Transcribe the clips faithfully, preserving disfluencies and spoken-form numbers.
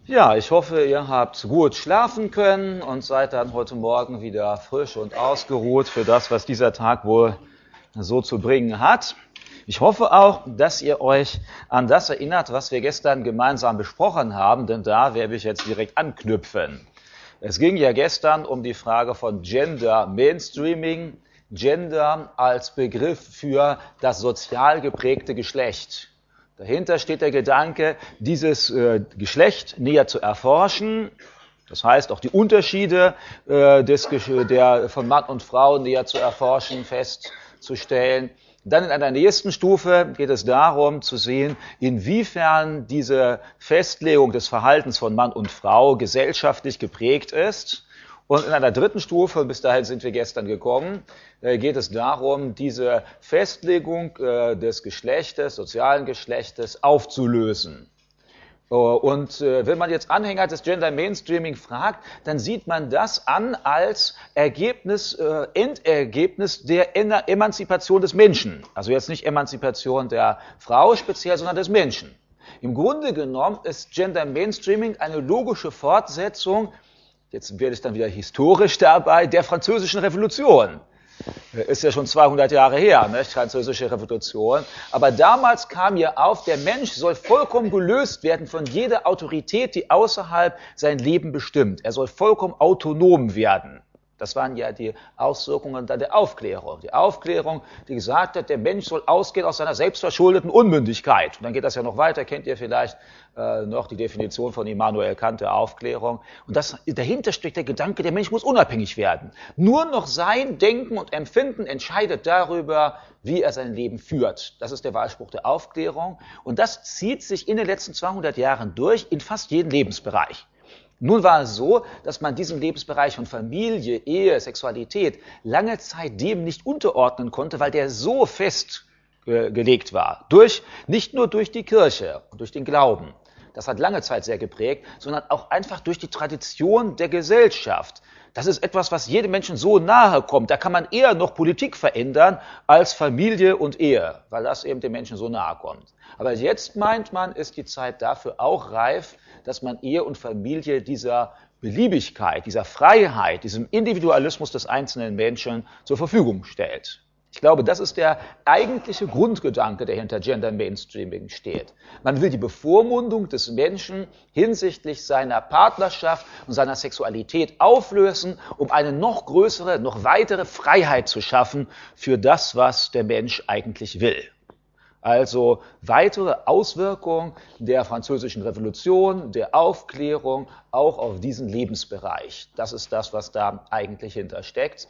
Ja, ich hoffe, ihr habt gut schlafen können und seid dann heute Morgen wieder frisch und ausgeruht für das, was dieser Tag wohl so zu bringen hat. Ich hoffe auch, dass ihr euch an das erinnert, was wir gestern gemeinsam besprochen haben, denn da werde ich jetzt direkt anknüpfen. Es ging ja gestern um die Frage von Gender Mainstreaming, Gender als Begriff für das sozial geprägte Geschlecht. Dahinter steht der Gedanke, dieses äh, Geschlecht näher zu erforschen, das heißt auch die Unterschiede äh, des, der, von Mann und Frau näher zu erforschen, festzustellen. Dann in einer nächsten Stufe geht es darum zu sehen, inwiefern diese Festlegung des Verhaltens von Mann und Frau gesellschaftlich geprägt ist. Und in einer dritten Stufe, und bis dahin sind wir gestern gekommen, geht es darum, diese Festlegung des Geschlechtes, sozialen Geschlechtes aufzulösen. Und wenn man jetzt Anhänger des Gender Mainstreaming fragt, dann sieht man das an als Ergebnis, Endergebnis der Emanzipation des Menschen. Also jetzt nicht Emanzipation der Frau speziell, sondern des Menschen. Im Grunde genommen ist Gender Mainstreaming eine logische Fortsetzung, jetzt werde ich dann wieder historisch dabei, der Französischen Revolution. Ist ja schon zweihundert Jahre her, ne? Französische Revolution. Aber damals kam ja auf, der Mensch soll vollkommen gelöst werden von jeder Autorität, die außerhalb sein Leben bestimmt. Er soll vollkommen autonom werden. Das waren ja die Auswirkungen dann der Aufklärung. Die Aufklärung, die gesagt hat, der Mensch soll ausgehen aus seiner selbstverschuldeten Unmündigkeit. Und dann geht das ja noch weiter, kennt ihr vielleicht äh, noch die Definition von Immanuel Kant der Aufklärung. Und das, dahinter steckt der Gedanke, der Mensch muss unabhängig werden. Nur noch sein Denken und Empfinden entscheidet darüber, wie er sein Leben führt. Das ist der Wahlspruch der Aufklärung. Und das zieht sich in den letzten zweihundert Jahren durch in fast jedem Lebensbereich. Nun war es so, dass man diesen Lebensbereich von Familie, Ehe, Sexualität lange Zeit dem nicht unterordnen konnte, weil der so festgelegt war. Durch, nicht nur durch die Kirche und durch den Glauben, das hat lange Zeit sehr geprägt, sondern auch einfach durch die Tradition der Gesellschaft. Das ist etwas, was jedem Menschen so nahe kommt. Da kann man eher noch Politik verändern als Familie und Ehe, weil das eben den Menschen so nahe kommt. Aber jetzt meint man, ist die Zeit dafür auch reif, dass man Ehe und Familie dieser Beliebigkeit, dieser Freiheit, diesem Individualismus des einzelnen Menschen zur Verfügung stellt. Ich glaube, das ist der eigentliche Grundgedanke, der hinter Gender Mainstreaming steht. Man will die Bevormundung des Menschen hinsichtlich seiner Partnerschaft und seiner Sexualität auflösen, um eine noch größere, noch weitere Freiheit zu schaffen für das, was der Mensch eigentlich will. Also weitere Auswirkungen der Französischen Revolution, der Aufklärung, auch auf diesen Lebensbereich. Das ist das, was da eigentlich hintersteckt.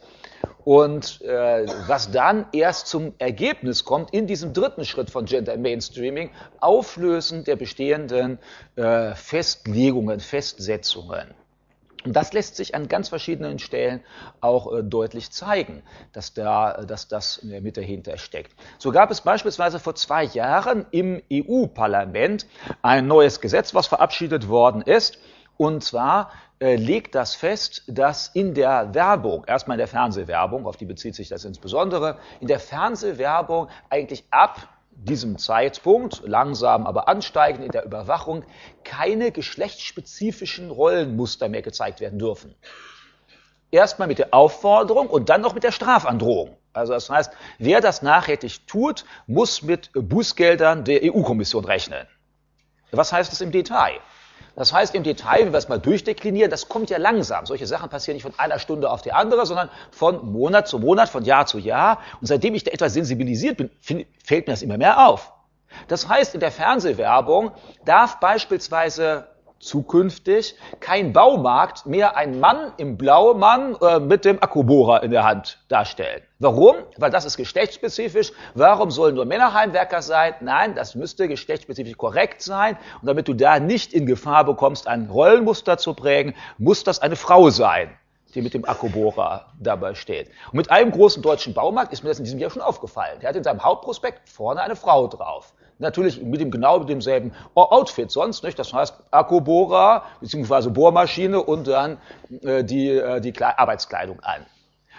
Und äh, was dann erst zum Ergebnis kommt, in diesem dritten Schritt von Gender Mainstreaming, Auflösen der bestehenden äh, Festlegungen, Festsetzungen. Und das lässt sich an ganz verschiedenen Stellen auch äh, deutlich zeigen, dass, da, dass das äh, mit dahinter steckt. So gab es beispielsweise vor zwei Jahren im E U-Parlament ein neues Gesetz, was verabschiedet worden ist. Und zwar äh, legt das fest, dass in der Werbung, erstmal in der Fernsehwerbung, auf die bezieht sich das insbesondere, in der Fernsehwerbung eigentlich ab diesem Zeitpunkt, langsam aber ansteigend in der Überwachung, keine geschlechtsspezifischen Rollenmuster mehr gezeigt werden dürfen. Erstmal mit der Aufforderung und dann noch mit der Strafandrohung. Also das heißt, wer das nachhaltig tut, muss mit Bußgeldern der E U-Kommission rechnen. Was heißt das im Detail? Das heißt im Detail, wenn wir es mal durchdeklinieren, das kommt ja langsam. Solche Sachen passieren nicht von einer Stunde auf die andere, sondern von Monat zu Monat, von Jahr zu Jahr. Und seitdem ich da etwas sensibilisiert bin, fällt mir das immer mehr auf. Das heißt, in der Fernsehwerbung darf beispielsweise zukünftig kein Baumarkt mehr einen Mann im Blaumann äh, mit dem Akkubohrer in der Hand darstellen. Warum? Weil das ist geschlechtsspezifisch. Warum sollen nur Männer Heimwerker sein? Nein, das müsste geschlechtsspezifisch korrekt sein. Und damit du da nicht in Gefahr bekommst, ein Rollenmuster zu prägen, muss das eine Frau sein, die mit dem Akkubohrer dabei steht. Und mit einem großen deutschen Baumarkt ist mir das in diesem Jahr schon aufgefallen. Der hat in seinem Hauptprospekt vorne eine Frau drauf. Natürlich mit dem genau mit demselben Outfit sonst, nicht? Das heißt Akkubohrer bzw. Bohrmaschine und dann äh, die, äh, die Kle- Arbeitskleidung an.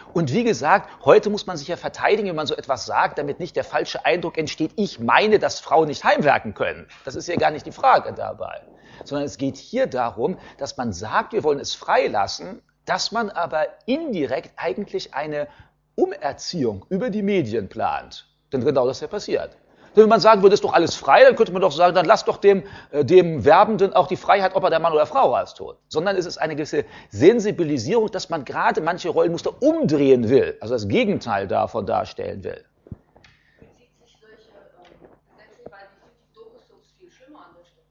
Und wie gesagt, heute muss man sich ja verteidigen, wenn man so etwas sagt, damit nicht der falsche Eindruck entsteht, ich meine, dass Frauen nicht heimwerken können. Das ist ja gar nicht die Frage dabei. Sondern es geht hier darum, dass man sagt, wir wollen es freilassen, dass man aber indirekt eigentlich eine Umerziehung über die Medien plant. Denn genau das ist ja passiert. Wenn man sagen würde, ist doch alles frei, dann könnte man doch sagen, dann lass doch dem, äh, dem Werbenden auch die Freiheit, ob er der Mann oder Frau ist, tut. Sondern es ist eine gewisse Sensibilisierung, dass man gerade manche Rollenmuster umdrehen will, also das Gegenteil davon darstellen will. Bezieht sich solche Gesetze, weil die Doku-Soaps viel schlimmer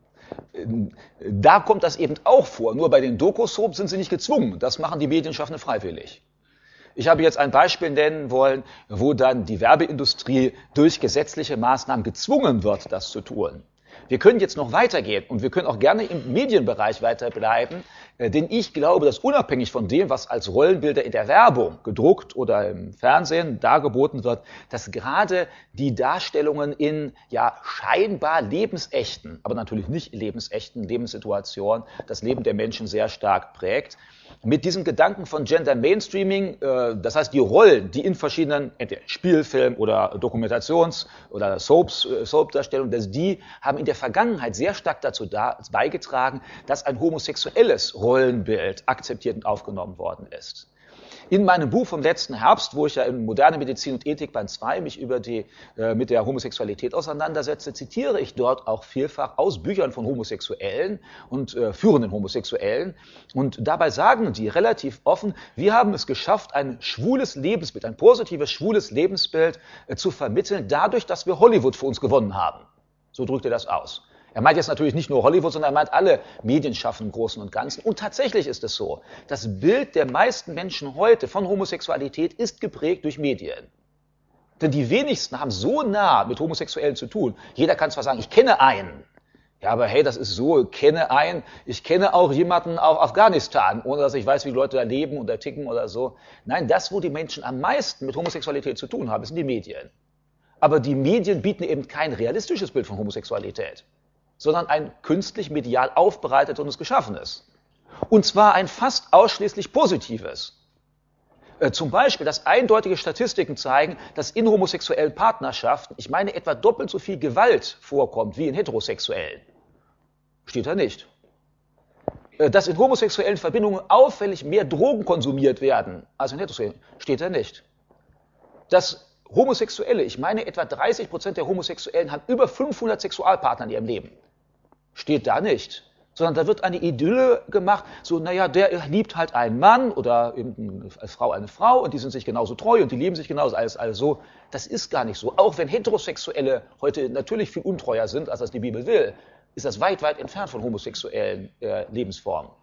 an der Stelle? Da kommt das eben auch vor. Nur bei den Doku-Soaps sind sie nicht gezwungen. Das machen die Medienschaffenden freiwillig. Ich habe jetzt ein Beispiel nennen wollen, wo dann die Werbeindustrie durch gesetzliche Maßnahmen gezwungen wird, das zu tun. Wir können jetzt noch weitergehen und wir können auch gerne im Medienbereich weiterbleiben, denn ich glaube, dass unabhängig von dem, was als Rollenbilder in der Werbung, gedruckt oder im Fernsehen dargeboten wird, dass gerade die Darstellungen in ja scheinbar lebensechten, aber natürlich nicht lebensechten Lebenssituationen das Leben der Menschen sehr stark prägt. Mit diesem Gedanken von Gender Mainstreaming, äh, das heißt die Rollen, die in verschiedenen entweder Spielfilm oder Dokumentations- oder Soaps, äh, Soap-Darstellungen, dass die haben in der Vergangenheit sehr stark dazu da, beigetragen, dass ein homosexuelles Rollenbild akzeptiert und aufgenommen worden ist. In meinem Buch vom letzten Herbst, wo ich ja in Moderne Medizin und Ethik Band zwei mich über die, äh, mit der Homosexualität auseinandersetze, zitiere ich dort auch vielfach aus Büchern von Homosexuellen und äh, führenden Homosexuellen. Und dabei sagen die relativ offen, wir haben es geschafft, ein schwules Lebensbild, ein positives schwules Lebensbild äh, zu vermitteln, dadurch, dass wir Hollywood für uns gewonnen haben. So drückt er das aus. Er meint jetzt natürlich nicht nur Hollywood, sondern er meint alle Medienschaffenden im Großen und Ganzen. Und tatsächlich ist es so, das Bild der meisten Menschen heute von Homosexualität ist geprägt durch Medien. Denn die wenigsten haben so nah mit Homosexuellen zu tun. Jeder kann zwar sagen, ich kenne einen. Ja, aber hey, das ist so, ich kenne einen, ich kenne auch jemanden aus Afghanistan, ohne dass ich weiß, wie die Leute da leben oder ticken oder so. Nein, das, wo die Menschen am meisten mit Homosexualität zu tun haben, sind die Medien. Aber die Medien bieten eben kein realistisches Bild von Homosexualität, sondern ein künstlich medial aufbereitetes und geschaffenes. Und zwar ein fast ausschließlich positives. Äh, zum Beispiel, dass eindeutige Statistiken zeigen, dass in homosexuellen Partnerschaften, ich meine, etwa doppelt so viel Gewalt vorkommt wie in heterosexuellen. Steht da nicht. Äh, dass in homosexuellen Verbindungen auffällig mehr Drogen konsumiert werden als in heterosexuellen. Steht da nicht. Dass Homosexuelle, ich meine, etwa dreißig Prozent der Homosexuellen haben über fünfhundert Sexualpartner in ihrem Leben. Steht da nicht, sondern da wird eine Idylle gemacht, so, naja, der liebt halt einen Mann oder eben als Frau eine Frau und die sind sich genauso treu und die lieben sich genauso, alles, alles so. Das ist gar nicht so. Auch wenn Heterosexuelle heute natürlich viel untreuer sind, als das die Bibel will, ist das weit, weit entfernt von homosexuellen äh, Lebensformen.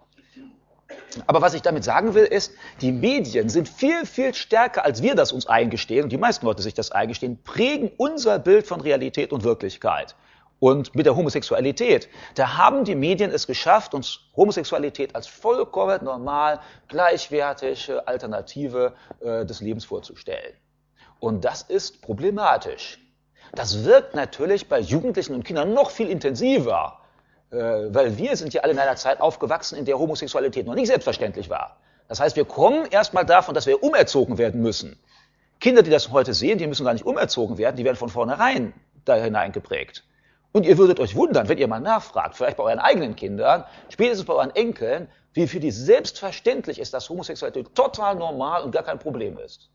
Aber was ich damit sagen will, ist, die Medien sind viel, viel stärker, als wir das uns eingestehen, und die meisten Leute sich das eingestehen, prägen unser Bild von Realität und Wirklichkeit. Und mit der Homosexualität, da haben die Medien es geschafft, uns Homosexualität als vollkommen normal, gleichwertige Alternative äh, des Lebens vorzustellen. Und das ist problematisch. Das wirkt natürlich bei Jugendlichen und Kindern noch viel intensiver, äh, weil wir sind ja alle in einer Zeit aufgewachsen, in der Homosexualität noch nicht selbstverständlich war. Das heißt, wir kommen erstmal davon, dass wir umerzogen werden müssen. Kinder, die das heute sehen, die müssen gar nicht umerzogen werden, die werden von vornherein da hineingeprägt. Und ihr würdet euch wundern, wenn ihr mal nachfragt, vielleicht bei euren eigenen Kindern, spätestens bei euren Enkeln, wie für die selbstverständlich ist, dass Homosexualität total normal und gar kein Problem ist.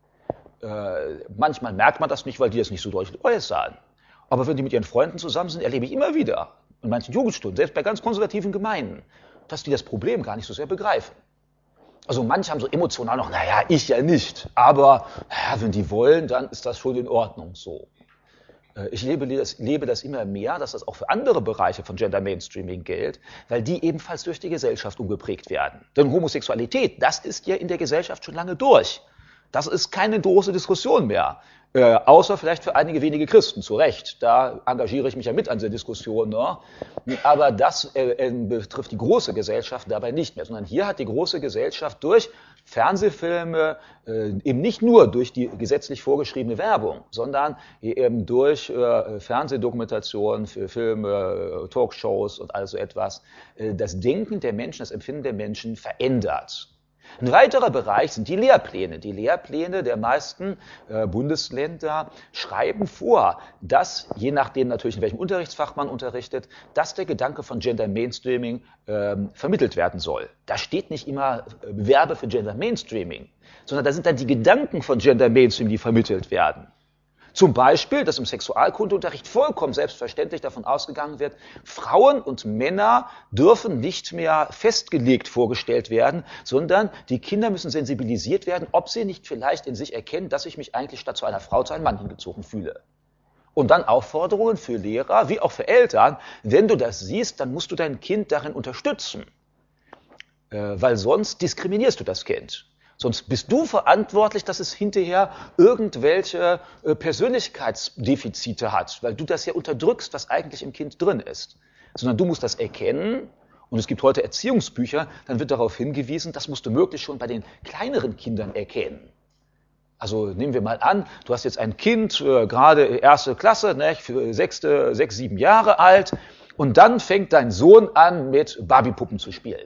Äh, manchmal merkt man das nicht, weil die das nicht so deutlich äußern. Aber wenn die mit ihren Freunden zusammen sind, erlebe ich immer wieder, in manchen Jugendstunden, selbst bei ganz konservativen Gemeinden, dass die das Problem gar nicht so sehr begreifen. Also manche haben so emotional noch, naja, ich ja nicht, aber naja, wenn die wollen, dann ist das schon in Ordnung so. Ich lebe das, lebe das immer mehr, dass das auch für andere Bereiche von Gender Mainstreaming gilt, weil die ebenfalls durch die Gesellschaft umgeprägt werden. Denn Homosexualität, das ist ja in der Gesellschaft schon lange durch. Das ist keine große Diskussion mehr, äh, außer vielleicht für einige wenige Christen, zu Recht. Da engagiere ich mich ja mit an der Diskussion. Ne? Aber das äh, äh, betrifft die große Gesellschaft dabei nicht mehr, sondern hier hat die große Gesellschaft durch Fernsehfilme, äh, eben nicht nur durch die gesetzlich vorgeschriebene Werbung, sondern eben durch äh, Fernsehdokumentationen, für Filme, Talkshows und all so etwas, äh, das Denken der Menschen, das Empfinden der Menschen verändert. Ein weiterer Bereich sind die Lehrpläne. Die Lehrpläne der meisten äh, Bundesländer schreiben vor, dass, je nachdem natürlich in welchem Unterrichtsfach man unterrichtet, dass der Gedanke von Gender Mainstreaming äh, vermittelt werden soll. Da steht nicht immer äh, Werbe für Gender Mainstreaming, sondern da sind dann die Gedanken von Gender Mainstreaming, die vermittelt werden. Zum Beispiel, dass im Sexualkundeunterricht vollkommen selbstverständlich davon ausgegangen wird, Frauen und Männer dürfen nicht mehr festgelegt vorgestellt werden, sondern die Kinder müssen sensibilisiert werden, ob sie nicht vielleicht in sich erkennen, dass ich mich eigentlich statt zu einer Frau zu einem Mann hingezogen fühle. Und dann Aufforderungen für Lehrer wie auch für Eltern, wenn du das siehst, dann musst du dein Kind darin unterstützen, weil sonst diskriminierst du das Kind. Sonst bist du verantwortlich, dass es hinterher irgendwelche Persönlichkeitsdefizite hat, weil du das ja unterdrückst, was eigentlich im Kind drin ist. Sondern du musst das erkennen, und es gibt heute Erziehungsbücher, dann wird darauf hingewiesen, das musst du möglichst schon bei den kleineren Kindern erkennen. Also nehmen wir mal an, du hast jetzt ein Kind, äh, gerade erste Klasse, ne, für sechste, sechs, sieben Jahre alt, und dann fängt dein Sohn an, mit Barbiepuppen zu spielen.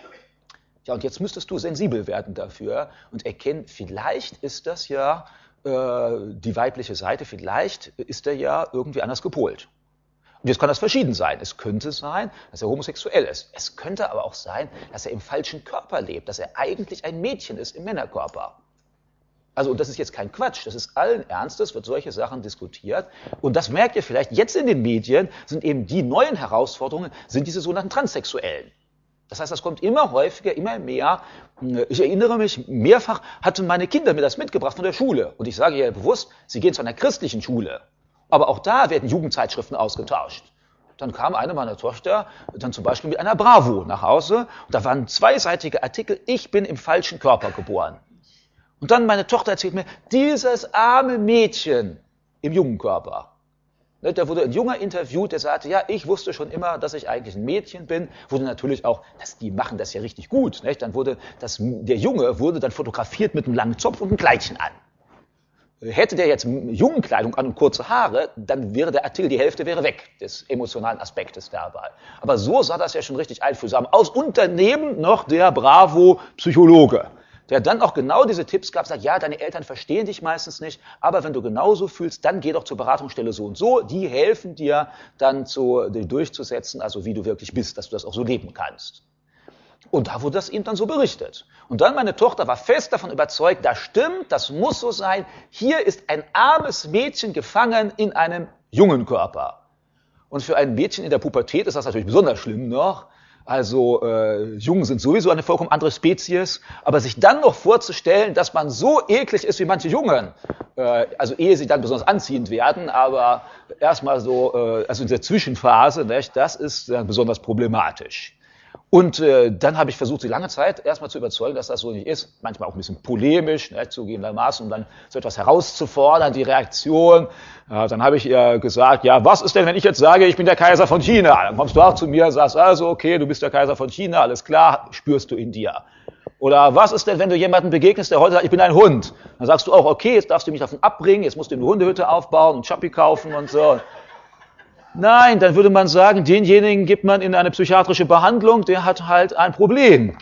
Ja, und jetzt müsstest du sensibel werden dafür und erkennen, vielleicht ist das ja äh, die weibliche Seite, vielleicht ist er ja irgendwie anders gepolt. Und jetzt kann das verschieden sein. Es könnte sein, dass er homosexuell ist. Es könnte aber auch sein, dass er im falschen Körper lebt, dass er eigentlich ein Mädchen ist im Männerkörper. Also, und das ist jetzt kein Quatsch, das ist allen Ernstes, wird solche Sachen diskutiert. Und das merkt ihr vielleicht jetzt in den Medien, sind eben die neuen Herausforderungen, sind diese sogenannten Transsexuellen. Das heißt, das kommt immer häufiger, immer mehr. Ich erinnere mich, mehrfach hatten meine Kinder mir das mitgebracht von der Schule. Und ich sage ja bewusst, sie gehen zu einer christlichen Schule. Aber auch da werden Jugendzeitschriften ausgetauscht. Dann kam eine meiner Töchter dann zum Beispiel mit einer Bravo nach Hause. Und da waren zweiseitige Artikel, ich bin im falschen Körper geboren. Und dann meine Tochter erzählt mir, dieses arme Mädchen im jungen Körper. Da wurde ein Junger interviewt, der sagte, ja, ich wusste schon immer, dass ich eigentlich ein Mädchen bin. Wurde natürlich auch, das, die machen das ja richtig gut. Nicht? Dann wurde das, der Junge wurde dann fotografiert mit einem langen Zopf und einem Kleidchen an. Hätte der jetzt Jungenkleidung an und kurze Haare, dann wäre der Artikel, die Hälfte wäre weg, des emotionalen Aspektes dabei. Aber so sah das ja schon richtig einfühlsam aus. Und daneben noch der Bravo-Psychologe, der dann auch genau diese Tipps gab, sagt, ja, deine Eltern verstehen dich meistens nicht, aber wenn du genauso fühlst, dann geh doch zur Beratungsstelle so und so, die helfen dir dann zu, durchzusetzen, also wie du wirklich bist, dass du das auch so leben kannst. Und da wurde das ihm dann so berichtet. Und dann meine Tochter war fest davon überzeugt, das stimmt, das muss so sein, hier ist ein armes Mädchen gefangen in einem jungen Körper. Und für ein Mädchen in der Pubertät ist das natürlich besonders schlimm noch. Also äh, Jungen sind sowieso eine vollkommen andere Spezies, aber sich dann noch vorzustellen, dass man so eklig ist wie manche Jungen, äh, also ehe sie dann besonders anziehend werden, aber erstmal so, äh, also in der Zwischenphase, nicht, das ist dann besonders problematisch. Und äh, dann habe ich versucht, sie lange Zeit erstmal zu überzeugen, dass das so nicht ist. Manchmal auch ein bisschen polemisch, ne, zugegebenermaßen, um dann so etwas herauszufordern, die Reaktion. Äh, dann habe ich ihr gesagt, ja, was ist denn, wenn ich jetzt sage, ich bin der Kaiser von China? Dann kommst du auch zu mir und sagst, also okay, du bist der Kaiser von China, alles klar, spürst du in dir. Oder was ist denn, wenn du jemanden begegnest, der heute sagt, ich bin ein Hund? Dann sagst du auch, okay, jetzt darfst du mich davon abbringen, jetzt musst du eine Hundehütte aufbauen und Chappi kaufen und so. Nein, dann würde man sagen, denjenigen gibt man in eine psychiatrische Behandlung, der hat halt ein Problem.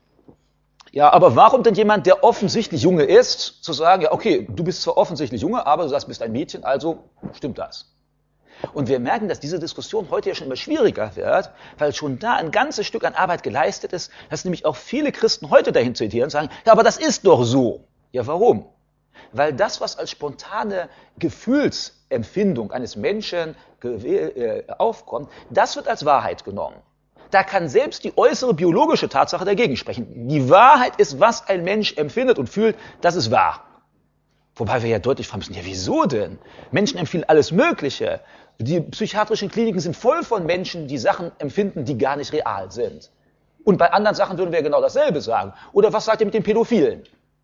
Ja, aber warum denn jemand, der offensichtlich Junge ist, zu sagen, ja okay, du bist zwar offensichtlich Junge, aber du sagst, du bist ein Mädchen, also stimmt das. Und wir merken, dass diese Diskussion heute ja schon immer schwieriger wird, weil schon da ein ganzes Stück an Arbeit geleistet ist, dass nämlich auch viele Christen heute dahin zitieren und sagen, ja, aber das ist doch so. Ja, warum? Weil das, was als spontane Gefühlsempfindung eines Menschen aufkommt, das wird als Wahrheit genommen. Da kann selbst die äußere biologische Tatsache dagegen sprechen. Die Wahrheit ist, was ein Mensch empfindet und fühlt, das ist wahr. Wobei wir ja deutlich fragen müssen, ja wieso denn? Menschen empfinden alles Mögliche. Die psychiatrischen Kliniken sind voll von Menschen, die Sachen empfinden, die gar nicht real sind. Und bei anderen Sachen würden wir genau dasselbe sagen. Oder was sagt ihr mit den Pädophilen?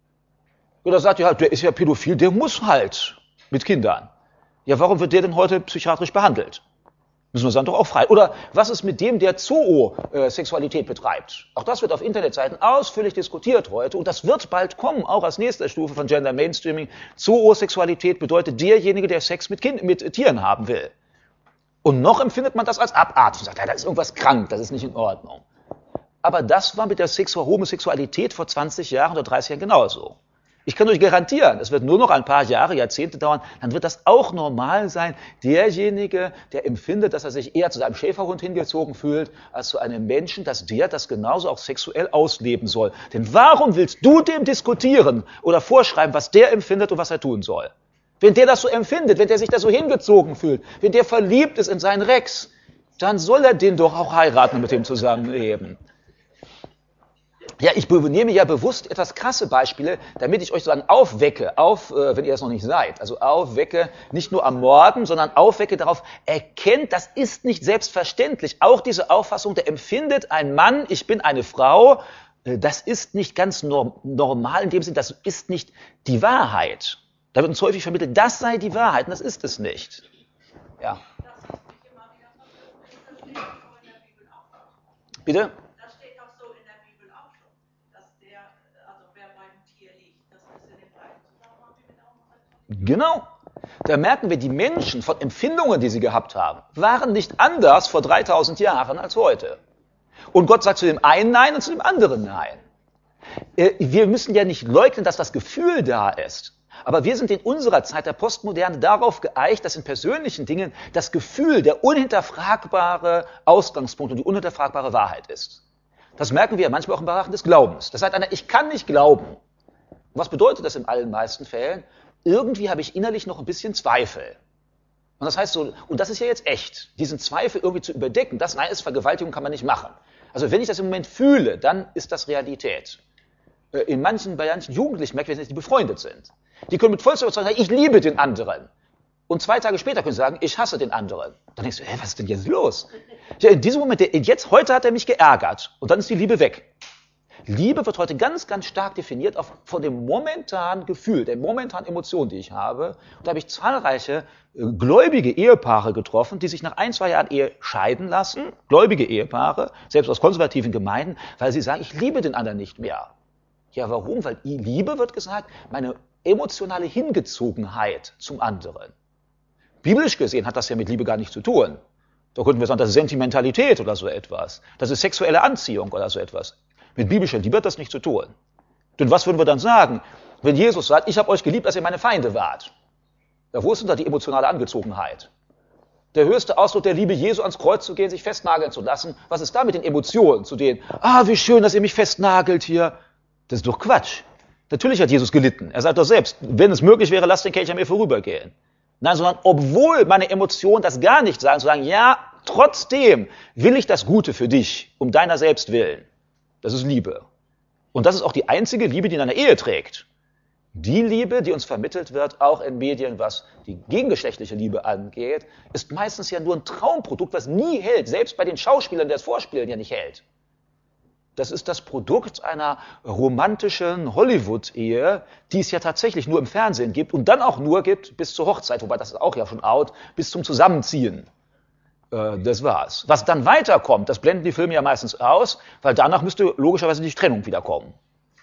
Oder sagt ihr halt, der ist ja pädophil, der muss halt mit Kindern. Ja, warum wird der denn heute psychiatrisch behandelt? Müssen wir sagen, doch auch frei. Oder was ist mit dem, der Zoosexualität betreibt? Auch das wird auf Internetseiten ausführlich diskutiert heute und das wird bald kommen, auch als nächste Stufe von Gender Mainstreaming. Zoosexualität bedeutet derjenige, der Sex mit, kind, mit Tieren haben will. Und noch empfindet man das als abartig und sagt, ja, da ist irgendwas krank, das ist nicht in Ordnung. aber das war mit der Sexu- Homosexualität vor zwanzig Jahren oder dreißig Jahren genauso. Ich kann euch garantieren, es wird nur noch ein paar Jahre, Jahrzehnte dauern, dann wird das auch normal sein. Derjenige, der empfindet, dass er sich eher zu seinem Schäferhund hingezogen fühlt, als zu einem Menschen, dass der das genauso auch sexuell ausleben soll. Denn warum willst du dem diskutieren oder vorschreiben, was der empfindet und was er tun soll? Wenn der das so empfindet, wenn der sich da so hingezogen fühlt, wenn der verliebt ist in seinen Rex, dann soll er den doch auch heiraten und mit dem zusammenleben. Ja, ich nehme ja bewusst etwas krasse Beispiele, damit ich euch sozusagen aufwecke, auf, äh, wenn ihr das noch nicht seid, also aufwecke, nicht nur am Morgen, sondern aufwecke darauf, erkennt, das ist nicht selbstverständlich. Auch diese Auffassung, der empfindet ein Mann, ich bin eine Frau, äh, das ist nicht ganz norm, normal in dem Sinn, das ist nicht die Wahrheit. Da wird uns häufig vermittelt, das sei die Wahrheit, und das ist es nicht. Ja. Bitte? Genau. Da merken wir, die Menschen von Empfindungen, die sie gehabt haben, waren nicht anders vor dreitausend Jahren als heute. Und Gott sagt zu dem einen Nein und zu dem anderen Nein. Wir müssen ja nicht leugnen, dass das Gefühl da ist. Aber wir sind in unserer Zeit der Postmoderne darauf geeicht, dass in persönlichen Dingen das Gefühl der unhinterfragbare Ausgangspunkt und die unhinterfragbare Wahrheit ist. Das merken wir manchmal auch im Bereich des Glaubens. Das sagt einer, ich kann nicht glauben. Und was bedeutet das in allen meisten Fällen? Irgendwie habe ich innerlich noch ein bisschen Zweifel. Und das heißt so, und das ist ja jetzt echt, diesen Zweifel irgendwie zu überdecken, das nein, ist Vergewaltigung, kann man nicht machen. Also wenn ich das im Moment fühle, dann ist das Realität. In manchen, bei manchen Jugendlichen merken wir, die befreundet sind. Die können mit vollster Überzeugung sagen, ich liebe den anderen. Und zwei Tage später können sie sagen, ich hasse den anderen. Dann denkst du, hä, was ist denn jetzt los? Ja, in diesem Moment, jetzt, heute hat er mich geärgert. Und dann ist die Liebe weg. Liebe wird heute ganz, ganz stark definiert auf, von dem momentanen Gefühl, der momentanen Emotion, die ich habe. Und da habe ich zahlreiche äh, gläubige Ehepaare getroffen, die sich nach ein, zwei Jahren Ehe scheiden lassen. Gläubige Ehepaare, selbst aus konservativen Gemeinden, weil sie sagen, ich liebe den anderen nicht mehr. Ja, warum? Weil Liebe, wird gesagt, meine emotionale Hingezogenheit zum anderen. Biblisch gesehen hat das ja mit Liebe gar nichts zu tun. Da könnten wir sagen, das ist Sentimentalität oder so etwas. Das ist sexuelle Anziehung oder so etwas. Mit biblischer Liebe hat das nichts zu tun. Denn was würden wir dann sagen, wenn Jesus sagt, ich habe euch geliebt, dass ihr meine Feinde wart? Ja, wo ist denn da die emotionale Angezogenheit? Der höchste Ausdruck der Liebe Jesu, ans Kreuz zu gehen, sich festnageln zu lassen. Was ist da mit den Emotionen, zu denen, ah, wie schön, dass ihr mich festnagelt hier. Das ist doch Quatsch. Natürlich hat Jesus gelitten. Er sagt doch selbst, wenn es möglich wäre, lasst den Kelch an mir vorübergehen. Nein, sondern obwohl meine Emotionen das gar nicht sagen, zu sagen, ja, trotzdem will ich das Gute für dich, um deiner selbst willen. Das ist Liebe. Und das ist auch die einzige Liebe, die in einer Ehe trägt. Die Liebe, die uns vermittelt wird, auch in Medien, was die gegengeschlechtliche Liebe angeht, ist meistens ja nur ein Traumprodukt, was nie hält. Selbst bei den Schauspielern, die das vorspielen, ja nicht hält. Das ist das Produkt einer romantischen Hollywood-Ehe, die es ja tatsächlich nur im Fernsehen gibt und dann auch nur gibt bis zur Hochzeit, wobei das ist auch ja schon out, bis zum Zusammenziehen. Das war's. Was dann weiterkommt, das blenden die Filme ja meistens aus, weil danach müsste logischerweise die Trennung wiederkommen.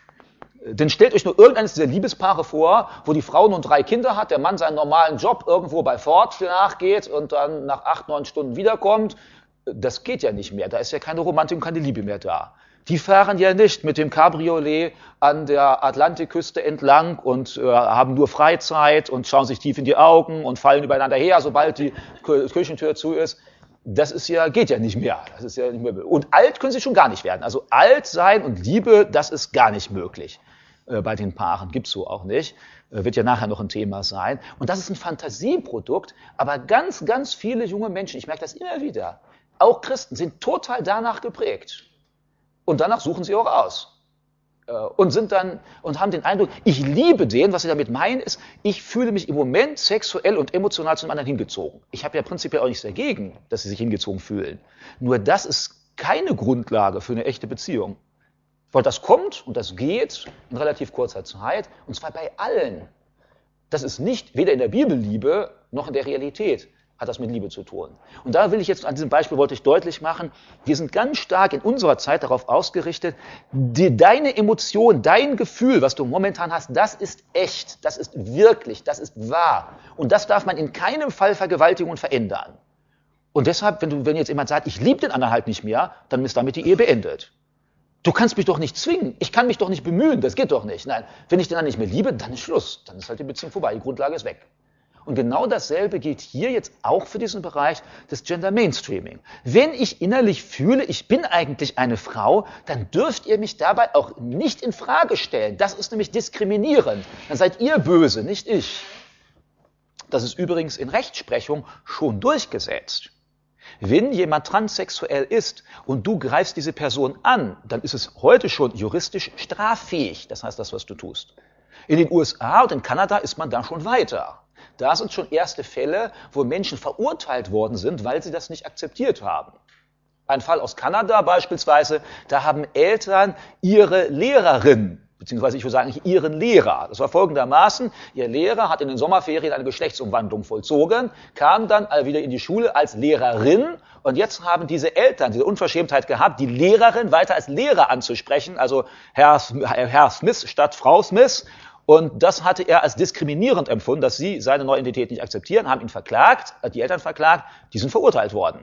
Denn stellt euch nur irgendeines dieser Liebespaare vor, wo die Frau nun drei Kinder hat, der Mann seinen normalen Job irgendwo bei Ford nachgeht und dann nach acht, neun Stunden wiederkommt. Das geht ja nicht mehr, da ist ja keine Romantik und keine Liebe mehr da. Die fahren ja nicht mit dem Cabriolet an der Atlantikküste entlang und äh, haben nur Freizeit und schauen sich tief in die Augen und fallen übereinander her, sobald die Küchentür zu ist. Das ist ja, geht ja nicht mehr. Das ist ja nicht mehr. Und alt können sie schon gar nicht werden. Also alt sein und Liebe, das ist gar nicht möglich. Äh, bei den Paaren gibt's so auch nicht. Äh, wird ja nachher noch ein Thema sein. Und das ist ein Fantasieprodukt, aber ganz, ganz viele junge Menschen, ich merke das immer wieder, auch Christen, sind total danach geprägt. Und danach suchen sie auch aus. Und sind dann, und haben den Eindruck, ich liebe den, was sie damit meinen, ist, ich fühle mich im Moment sexuell und emotional zum anderen hingezogen. Ich habe ja prinzipiell auch nichts dagegen, dass sie sich hingezogen fühlen. Nur das ist keine Grundlage für eine echte Beziehung. Weil das kommt und das geht in relativ kurzer Zeit, und zwar bei allen. Das ist nicht weder in der Bibel Liebe, noch in der Realität hat das mit Liebe zu tun. Und da will ich jetzt, an diesem Beispiel wollte ich deutlich machen, wir sind ganz stark in unserer Zeit darauf ausgerichtet, die, deine Emotion, dein Gefühl, was du momentan hast, das ist echt, das ist wirklich, das ist wahr. Und das darf man in keinem Fall vergewaltigen und verändern. Und deshalb, wenn, du, wenn jetzt jemand sagt, ich liebe den anderen halt nicht mehr, dann ist damit die Ehe beendet. Du kannst mich doch nicht zwingen. Ich kann mich doch nicht bemühen. Das geht doch nicht. Nein, wenn ich den dann nicht mehr liebe, dann ist Schluss. Dann ist halt die Beziehung vorbei. Die Grundlage ist weg. Und genau dasselbe gilt hier jetzt auch für diesen Bereich des Gender Mainstreaming. Wenn ich innerlich fühle, ich bin eigentlich eine Frau, dann dürft ihr mich dabei auch nicht in Frage stellen. Das ist nämlich diskriminierend. Dann seid ihr böse, nicht ich. Das ist übrigens in Rechtsprechung schon durchgesetzt. Wenn jemand transsexuell ist und du greifst diese Person an, dann ist es heute schon juristisch straffähig. Das heißt, das, was du tust. In den U S A und in Kanada ist man da schon weiter. Da sind schon erste Fälle, wo Menschen verurteilt worden sind, weil sie das nicht akzeptiert haben. Ein Fall aus Kanada beispielsweise, da haben Eltern ihre Lehrerin, beziehungsweise ich würde sagen ihren Lehrer, das war folgendermaßen, ihr Lehrer hat in den Sommerferien eine Geschlechtsumwandlung vollzogen, kam dann wieder in die Schule als Lehrerin und jetzt haben diese Eltern diese Unverschämtheit gehabt, die Lehrerin weiter als Lehrer anzusprechen, also Herr, Herr Smith statt Frau Smith. Und das hatte er als diskriminierend empfunden, dass sie seine neue Identität nicht akzeptieren, haben ihn verklagt, die Eltern verklagt, die sind verurteilt worden.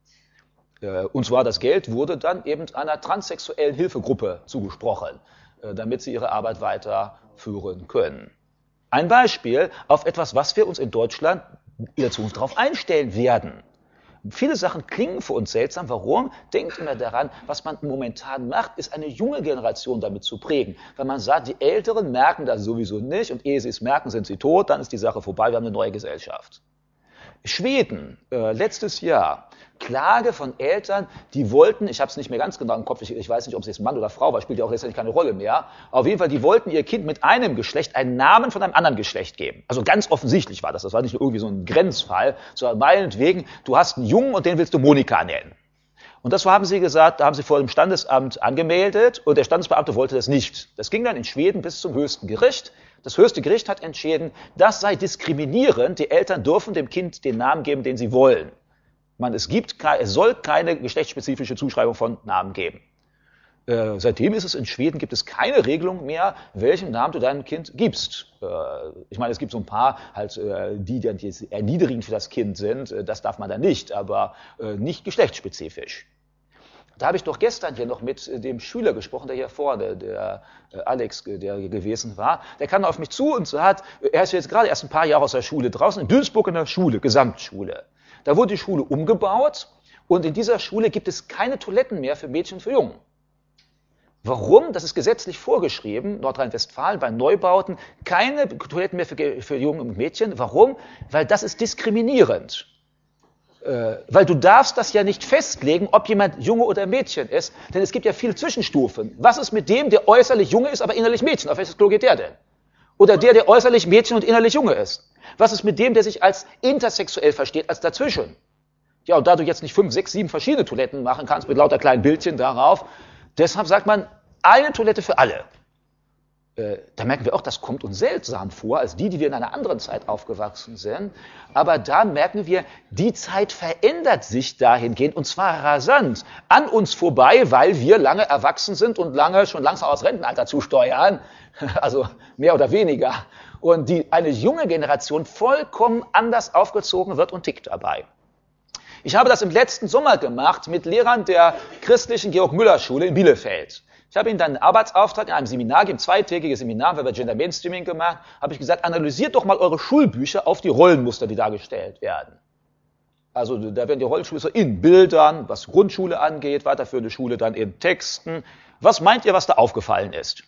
Und zwar das Geld wurde dann eben einer transsexuellen Hilfegruppe zugesprochen, damit sie ihre Arbeit weiterführen können. Ein Beispiel auf etwas, was wir uns in Deutschland in der Zukunft darauf einstellen werden. Viele Sachen klingen für uns seltsam. Warum? Denkt immer daran, was man momentan macht, ist eine junge Generation damit zu prägen. Weil man sagt, die Älteren merken das sowieso nicht und ehe sie es merken, sind sie tot, dann ist die Sache vorbei, wir haben eine neue Gesellschaft. Schweden, äh, letztes Jahr, Klage von Eltern, die wollten, ich habe es nicht mehr ganz genau im Kopf, ich, ich weiß nicht, ob es jetzt Mann oder Frau war, spielt ja auch letztendlich keine Rolle mehr, auf jeden Fall, die wollten ihr Kind mit einem Geschlecht einen Namen von einem anderen Geschlecht geben. Also ganz offensichtlich war das, das war nicht nur irgendwie so ein Grenzfall, sondern meinetwegen, du hast einen Jungen und den willst du Monika nennen. Und das haben sie gesagt, da haben sie vor dem Standesamt angemeldet und der Standesbeamte wollte das nicht. Das ging dann in Schweden bis zum höchsten Gericht. Das höchste Gericht hat entschieden, das sei diskriminierend, die Eltern dürfen dem Kind den Namen geben, den sie wollen. Man, es, gibt, es soll keine geschlechtsspezifische Zuschreibung von Namen geben. Äh, seitdem ist es in Schweden, gibt es keine Regelung mehr, welchen Namen du deinem Kind gibst. Äh, ich meine, es gibt so ein paar, halt, äh, die dann jetzt erniedrigend für das Kind sind, äh, das darf man dann nicht, aber äh, nicht geschlechtsspezifisch. Da habe ich doch gestern hier noch mit dem Schüler gesprochen, der hier vorne, der Alex, der hier gewesen war. Der kam auf mich zu und sagt, er ist jetzt gerade erst ein paar Jahre aus der Schule draußen, in Duisburg in der Schule, Gesamtschule. Da wurde die Schule umgebaut und in dieser Schule gibt es keine Toiletten mehr für Mädchen und für Jungen. Warum? Das ist gesetzlich vorgeschrieben, Nordrhein-Westfalen, bei Neubauten, keine Toiletten mehr für, für Jungen und Mädchen. Warum? Weil das ist diskriminierend. Äh, weil du darfst das ja nicht festlegen, ob jemand Junge oder Mädchen ist, denn es gibt ja viele Zwischenstufen. Was ist mit dem, der äußerlich Junge ist, aber innerlich Mädchen? Auf welches Klo geht der denn? Oder der, der äußerlich Mädchen und innerlich Junge ist? Was ist mit dem, der sich als intersexuell versteht, als dazwischen? Ja, und da du jetzt nicht fünf, sechs, sieben verschiedene Toiletten machen kannst mit lauter kleinen Bildchen darauf, deshalb sagt man, eine Toilette für alle. Äh, da merken wir auch, das kommt uns seltsam vor, als die, die wir in einer anderen Zeit aufgewachsen sind. Aber da merken wir, die Zeit verändert sich dahingehend, und zwar rasant, an uns vorbei, weil wir lange erwachsen sind und lange schon langsam aus Rentenalter zusteuern, also mehr oder weniger. Und die eine junge Generation vollkommen anders aufgezogen wird und tickt dabei. Ich habe das im letzten Sommer gemacht mit Lehrern der christlichen Georg-Müller-Schule in Bielefeld. Ich habe ihnen dann einen Arbeitsauftrag in einem Seminar gegeben, zweitägiges Seminar, weil wir Gender Mainstreaming gemacht, habe ich gesagt, analysiert doch mal eure Schulbücher auf die Rollenmuster, die dargestellt werden. Also da werden die Rollenmuster in Bildern, was Grundschule angeht, weiterführende Schule dann in Texten. Was meint ihr, was da aufgefallen ist?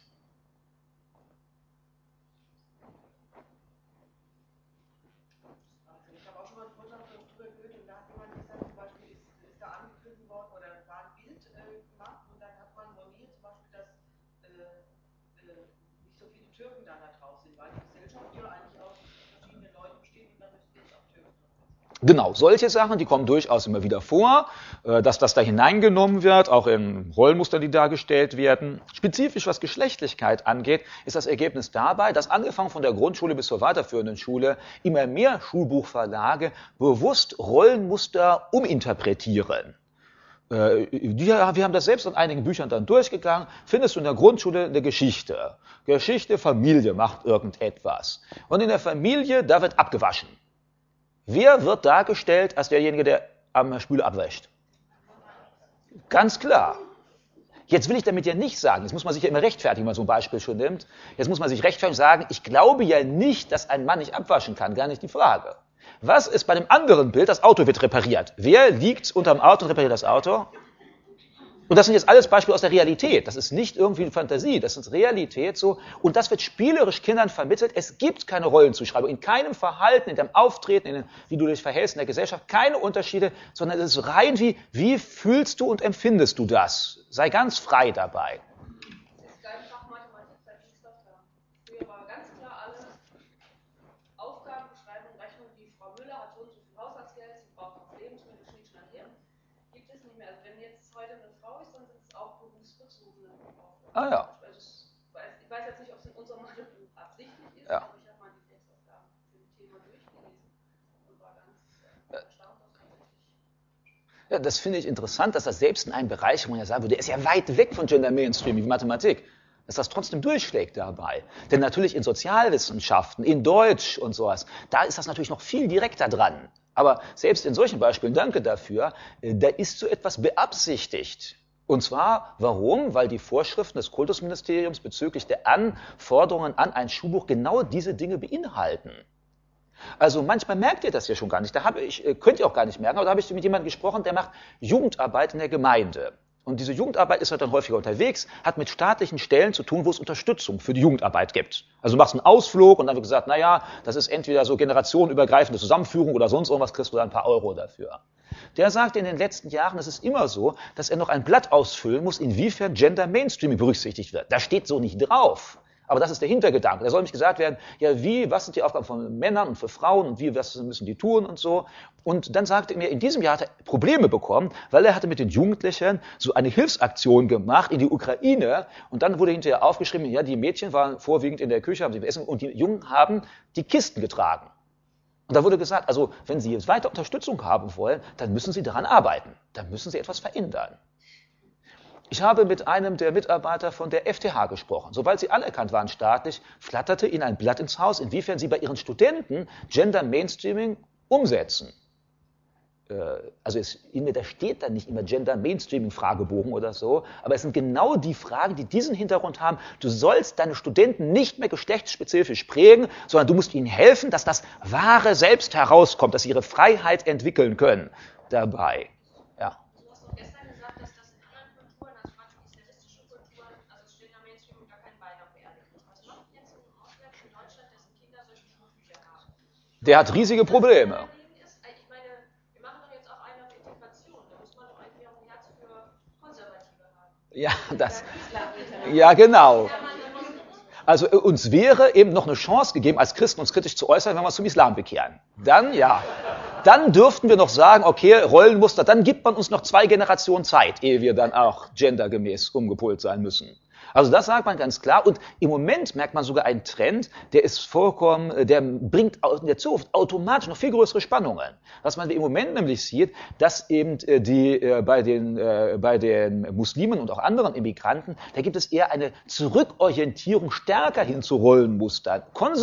Genau, solche Sachen, die kommen durchaus immer wieder vor, dass das da hineingenommen wird, auch in Rollenmuster, die dargestellt werden. Spezifisch, was Geschlechtlichkeit angeht, ist das Ergebnis dabei, dass angefangen von der Grundschule bis zur weiterführenden Schule immer mehr Schulbuchverlage bewusst Rollenmuster uminterpretieren. Wir haben das selbst in einigen Büchern dann durchgegangen. Findest du in der Grundschule eine Geschichte. Geschichte, Familie macht irgendetwas. Und in der Familie, da wird abgewaschen. Wer wird dargestellt als derjenige, der am Spüle abwäscht? Ganz klar. Jetzt will ich damit ja nicht sagen, jetzt muss man sich ja immer rechtfertigen, wenn man so ein Beispiel schon nimmt. Jetzt muss man sich rechtfertigen und sagen, ich glaube ja nicht, dass ein Mann nicht abwaschen kann, gar nicht die Frage. Was ist bei dem anderen Bild? Das Auto wird repariert. Wer liegt unterm Auto und repariert das Auto? Und das sind jetzt alles Beispiele aus der Realität. Das ist nicht irgendwie eine Fantasie, das ist Realität so. Und das wird spielerisch Kindern vermittelt. Es gibt keine Rollenzuschreibung. In keinem Verhalten, in deinem Auftreten, in dem, wie du dich verhältst in der Gesellschaft, keine Unterschiede, sondern es ist rein wie, wie fühlst du und empfindest du das? Sei ganz frei dabei. Das ist dein Fach Mathematik seit Dienstag da. Früher war ganz klar alles Aufgabenbeschreibung, Rechnung, die Frau Müller hat so und so viel Haushaltsgeld, sie braucht noch Lebensmittel, schnitt, schnatt, her. Gibt es nicht mehr. Also wenn jetzt heute eine Frau ist, dann sind es auch berufsbezogene Aufgaben. Ah ja. Also ich weiß jetzt nicht, ob es in unserem Mathebuch absichtlich ist, Ja. aber ich habe mal die Textaufgaben zu dem Thema durchgelesen und war ganz äh, erstaunt, dass tatsächlich. Ja, das finde ich interessant, dass das selbst in einem Bereich, wo man ja sagen würde, der ist ja weit weg von Gender Mainstream wie Mathematik, dass das trotzdem durchschlägt dabei. Denn natürlich in Sozialwissenschaften, in Deutsch und sowas, da ist das natürlich noch viel direkter dran. Aber selbst in solchen Beispielen, danke dafür, da ist so etwas beabsichtigt. Und zwar, warum? Weil die Vorschriften des Kultusministeriums bezüglich der Anforderungen an ein Schulbuch genau diese Dinge beinhalten. Also manchmal merkt ihr das ja schon gar nicht. Da habe ich, könnt ihr auch gar nicht merken, aber da habe ich mit jemandem gesprochen, der macht Jugendarbeit in der Gemeinde. Und diese Jugendarbeit ist halt dann häufiger unterwegs, hat mit staatlichen Stellen zu tun, wo es Unterstützung für die Jugendarbeit gibt. Also du machst einen Ausflug und dann wird gesagt, naja, das ist entweder so generationenübergreifende Zusammenführung oder sonst irgendwas, kriegst du da ein paar Euro dafür. Der sagt, in den letzten Jahren ist es immer so, dass er noch ein Blatt ausfüllen muss, inwiefern Gender Mainstreaming berücksichtigt wird. Da steht so nicht drauf. Aber das ist der Hintergedanke. Da soll nämlich gesagt werden, ja, wie, was sind die Aufgaben von Männern und für Frauen und wie, was müssen die tun und so. Und dann sagte er mir, in diesem Jahr hat er Probleme bekommen, weil er hatte mit den Jugendlichen so eine Hilfsaktion gemacht in die Ukraine. Und dann wurde hinterher aufgeschrieben, ja, die Mädchen waren vorwiegend in der Küche, haben sie gegessen und die Jungen haben die Kisten getragen. Und da wurde gesagt, also wenn Sie jetzt weiter Unterstützung haben wollen, dann müssen Sie daran arbeiten. Dann müssen Sie etwas verändern. Ich habe mit einem der Mitarbeiter von der F T H gesprochen. Sobald sie anerkannt waren staatlich, flatterte ihnen ein Blatt ins Haus, inwiefern sie bei ihren Studenten Gender Mainstreaming umsetzen. Äh, also es, da steht dann nicht immer Gender Mainstreaming Fragebogen oder so, aber es sind genau die Fragen, die diesen Hintergrund haben. Du sollst deine Studenten nicht mehr geschlechtsspezifisch prägen, sondern du musst ihnen helfen, dass das wahre Selbst herauskommt, dass sie ihre Freiheit entwickeln können dabei. Ja. Der hat riesige Probleme. Ich meine, wir machen doch jetzt auch einen auf Integration. Da muss man doch eigentlich auch ein Herz für Konservative haben. Ja, das. Ja, genau. Also uns wäre eben noch eine Chance gegeben, als Christen uns kritisch zu äußern, wenn wir uns zum Islam bekehren. Dann, ja. Dann dürften wir noch sagen, okay, Rollenmuster, dann gibt man uns noch zwei Generationen Zeit, ehe wir dann auch gendergemäß umgepolt sein müssen. Also das sagt man ganz klar und im Moment merkt man sogar einen Trend, der ist vollkommen, der bringt in der Zukunft automatisch noch viel größere Spannungen. Was man im Moment nämlich sieht, dass eben die bei den bei den Muslimen und auch anderen Immigranten, da gibt es eher eine Zurückorientierung stärker hin zu Rollenmustern,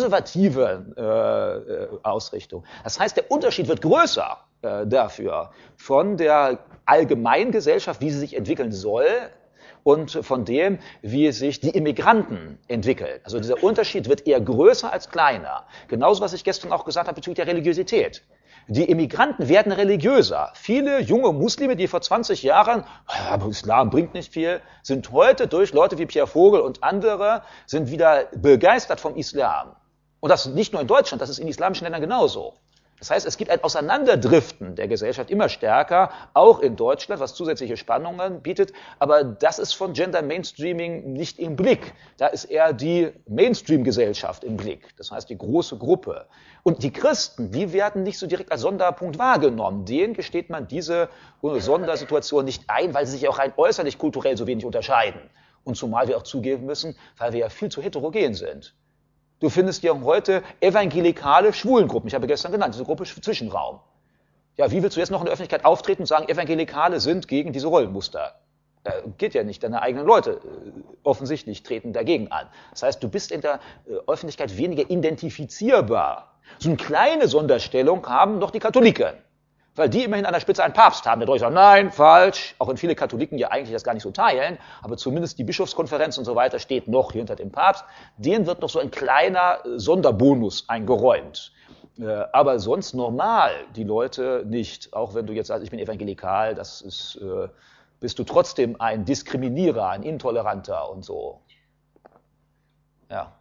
konservative äh, Ausrichtung. Das heißt, der Unterschied wird größer äh, dafür von der Allgemeingesellschaft, wie sie sich entwickeln soll, und von dem, wie sich die Immigranten entwickeln. Also dieser Unterschied wird eher größer als kleiner. Genauso, was ich gestern auch gesagt habe bezüglich der Religiosität. Die Immigranten werden religiöser. Viele junge Muslime, die vor zwanzig Jahren, aber Islam bringt nicht viel, sind heute durch Leute wie Pierre Vogel und andere, sind wieder begeistert vom Islam. Und das nicht nur in Deutschland, das ist in islamischen Ländern genauso. Das heißt, es gibt ein Auseinanderdriften der Gesellschaft immer stärker, auch in Deutschland, was zusätzliche Spannungen bietet. Aber das ist von Gender Mainstreaming nicht im Blick. Da ist eher die Mainstream-Gesellschaft im Blick. Das heißt, die große Gruppe. Und die Christen, die werden nicht so direkt als Sonderpunkt wahrgenommen. Denen gesteht man diese Sondersituation nicht ein, weil sie sich auch rein äußerlich kulturell so wenig unterscheiden. Und zumal wir auch zugeben müssen, weil wir ja viel zu heterogen sind. Du findest ja heute evangelikale Schwulengruppen. Ich habe gestern genannt, diese Gruppe Zwischenraum. Ja, wie willst du jetzt noch in der Öffentlichkeit auftreten und sagen, Evangelikale sind gegen diese Rollenmuster? Äh, geht ja nicht, deine eigenen Leute äh, offensichtlich treten dagegen an. Das heißt, du bist in der äh, Öffentlichkeit weniger identifizierbar. So eine kleine Sonderstellung haben noch die Katholiken. Weil die immerhin an der Spitze einen Papst haben, der durch sagt, nein, falsch, auch wenn viele Katholiken ja eigentlich das gar nicht so teilen, aber zumindest die Bischofskonferenz und so weiter steht noch hinter dem Papst, denen wird noch so ein kleiner Sonderbonus eingeräumt. Aber sonst normal die Leute nicht, auch wenn du jetzt sagst, ich bin evangelikal, das ist, bist du trotzdem ein Diskriminierer, ein Intoleranter und so. Ja.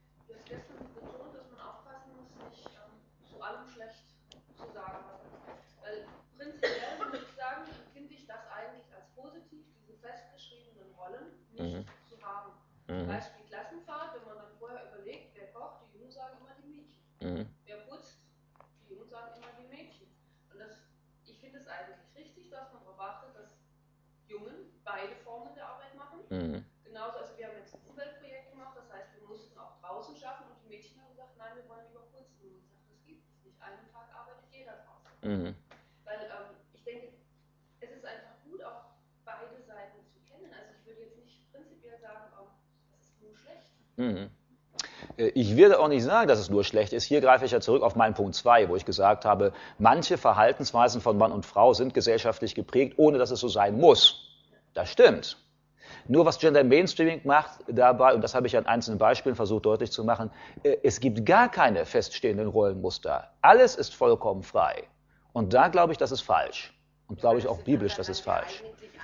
Nicht mhm. zu haben. Mhm. Beispiel Klassenfahrt, wenn man dann vorher überlegt, wer kocht, die Jungen sagen immer die Mädchen. Mhm. Wer putzt, die Jungen sagen immer die Mädchen. Und das, ich finde es eigentlich richtig, dass man darauf achtet, dass Jungen beide Formen der Arbeit machen. Mhm. Genauso, also wir haben jetzt ein Umweltprojekt gemacht, das heißt, wir mussten auch draußen schaffen und die Mädchen haben gesagt, nein, wir wollen lieber putzen. Und ich sage, das geht nicht. Einen Tag arbeitet jeder draußen. Mhm. Weil ähm, ich denke, es ist einfach gut, auch beide Seiten zu kennen. Also ich würde jetzt nicht prinzipiell sagen, oh, das ist nur schlecht. Mhm. Ich würde auch nicht sagen, dass es nur schlecht ist. Hier greife ich ja zurück auf meinen Punkt zwei, wo ich gesagt habe, manche Verhaltensweisen von Mann und Frau sind gesellschaftlich geprägt, ohne dass es so sein muss. Das stimmt. Nur was Gender Mainstreaming macht dabei, und das habe ich an einzelnen Beispielen versucht deutlich zu machen, es gibt gar keine feststehenden Rollenmuster. Alles ist vollkommen frei. Und da glaube ich, das ist falsch. Und glaube ich auch biblisch, das ist falsch.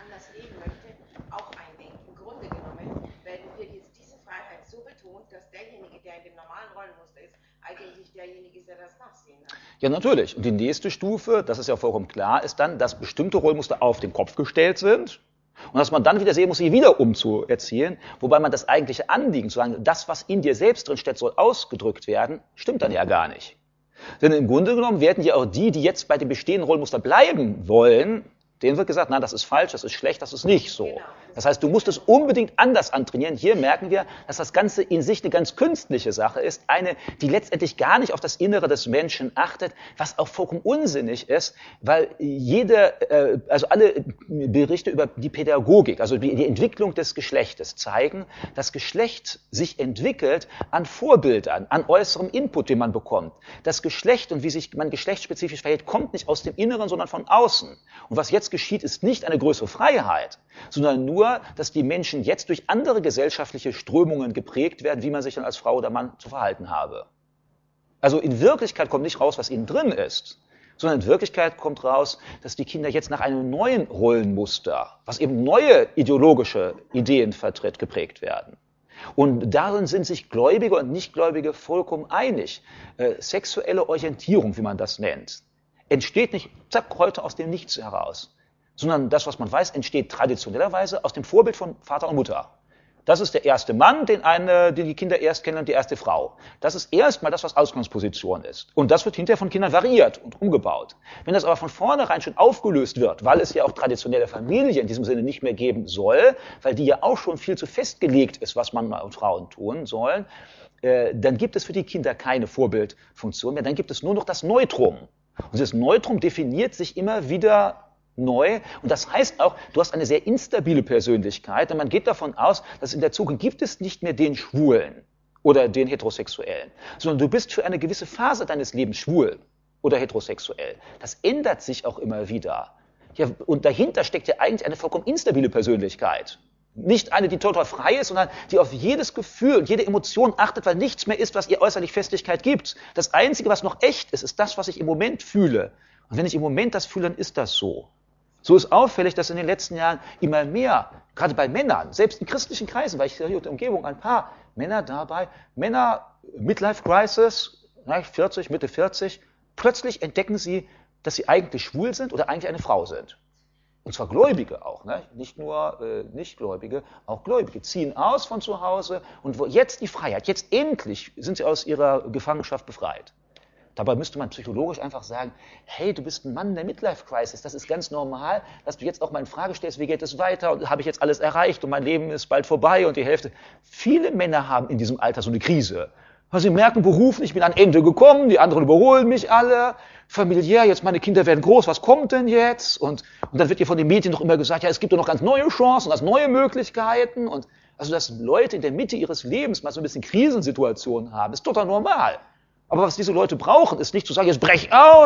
Derjenige ist, der das Nachsehen hat. Ja, natürlich. Und die nächste Stufe, das ist ja vollkommen klar, ist dann, dass bestimmte Rollenmuster auf den Kopf gestellt sind und dass man dann wieder sehen muss, sie wieder umzuerziehen, wobei man das eigentliche Anliegen, zu sagen, das, was in dir selbst drin steht, soll ausgedrückt werden, stimmt dann ja gar nicht. Denn im Grunde genommen werden ja auch die, die jetzt bei dem bestehenden Rollenmuster bleiben wollen, denen wird gesagt, nein, das ist falsch, das ist schlecht, das ist nicht so. Das heißt, du musst es unbedingt anders antrainieren. Hier merken wir, dass das Ganze in sich eine ganz künstliche Sache ist, eine, die letztendlich gar nicht auf das Innere des Menschen achtet, was auch vollkommen unsinnig ist, weil jede, äh, also alle Berichte über die Pädagogik, also die, die Entwicklung des Geschlechtes zeigen, dass Geschlecht sich entwickelt an Vorbildern, an äußerem Input, den man bekommt. Das Geschlecht und wie sich man geschlechtsspezifisch verhält, kommt nicht aus dem Inneren, sondern von außen. Und was jetzt geschieht, ist nicht eine größere Freiheit, sondern nur, dass die Menschen jetzt durch andere gesellschaftliche Strömungen geprägt werden, wie man sich dann als Frau oder Mann zu verhalten habe. Also in Wirklichkeit kommt nicht raus, was innen drin ist, sondern in Wirklichkeit kommt raus, dass die Kinder jetzt nach einem neuen Rollenmuster, was eben neue ideologische Ideen vertritt, geprägt werden. Und darin sind sich Gläubige und Nichtgläubige vollkommen einig. Äh, sexuelle Orientierung, wie man das nennt, entsteht nicht zack, heute aus dem Nichts heraus, sondern das, was man weiß, entsteht traditionellerweise aus dem Vorbild von Vater und Mutter. Das ist der erste Mann, den, eine, den die Kinder erst kennen, und die erste Frau. Das ist erstmal das, was Ausgangsposition ist. Und das wird hinterher von Kindern variiert und umgebaut. Wenn das aber von vornherein schon aufgelöst wird, weil es ja auch traditionelle Familie in diesem Sinne nicht mehr geben soll, weil die ja auch schon viel zu festgelegt ist, was Mann und Frauen tun sollen, äh, dann gibt es für die Kinder keine Vorbildfunktion mehr. Dann gibt es nur noch das Neutrum. Und dieses Neutrum definiert sich immer wieder neu. Und das heißt auch, du hast eine sehr instabile Persönlichkeit. Und man geht davon aus, dass in der Zukunft gibt es nicht mehr den Schwulen oder den Heterosexuellen, sondern du bist für eine gewisse Phase deines Lebens schwul oder heterosexuell. Das ändert sich auch immer wieder. Ja, und dahinter steckt ja eigentlich eine vollkommen instabile Persönlichkeit. Nicht eine, die total frei ist, sondern die auf jedes Gefühl und jede Emotion achtet, weil nichts mehr ist, was ihr äußerlich Festigkeit gibt. Das Einzige, was noch echt ist, ist das, was ich im Moment fühle. Und wenn ich im Moment das fühle, dann ist das so. So ist auffällig, dass in den letzten Jahren immer mehr, gerade bei Männern, selbst in christlichen Kreisen, weil ich sehe hier in der Umgebung ein paar Männer dabei, Männer, Midlife Crisis, vierzig, Mitte vierzig, plötzlich entdecken sie, dass sie eigentlich schwul sind oder eigentlich eine Frau sind. Und zwar Gläubige auch, ne? Nicht nur äh, Nichtgläubige, auch Gläubige ziehen aus von zu Hause und wo jetzt die Freiheit, jetzt endlich sind sie aus ihrer Gefangenschaft befreit. Dabei müsste man psychologisch einfach sagen, hey, du bist ein Mann in der Midlife-Crisis, das ist ganz normal, dass du jetzt auch mal in Frage stellst, wie geht es weiter und habe ich jetzt alles erreicht und mein Leben ist bald vorbei und die Hälfte. Viele Männer haben in diesem Alter so eine Krise. Weil sie merken, beruflich, ich bin an Ende gekommen, die anderen überholen mich alle, familiär, jetzt meine Kinder werden groß, was kommt denn jetzt? Und, und dann wird ihr von den Medien noch immer gesagt, ja, es gibt doch noch ganz neue Chancen, ganz neue Möglichkeiten. Und also, dass Leute in der Mitte ihres Lebens mal so ein bisschen Krisensituationen haben, ist total normal. Aber was diese Leute brauchen, ist nicht zu sagen, jetzt brech aus,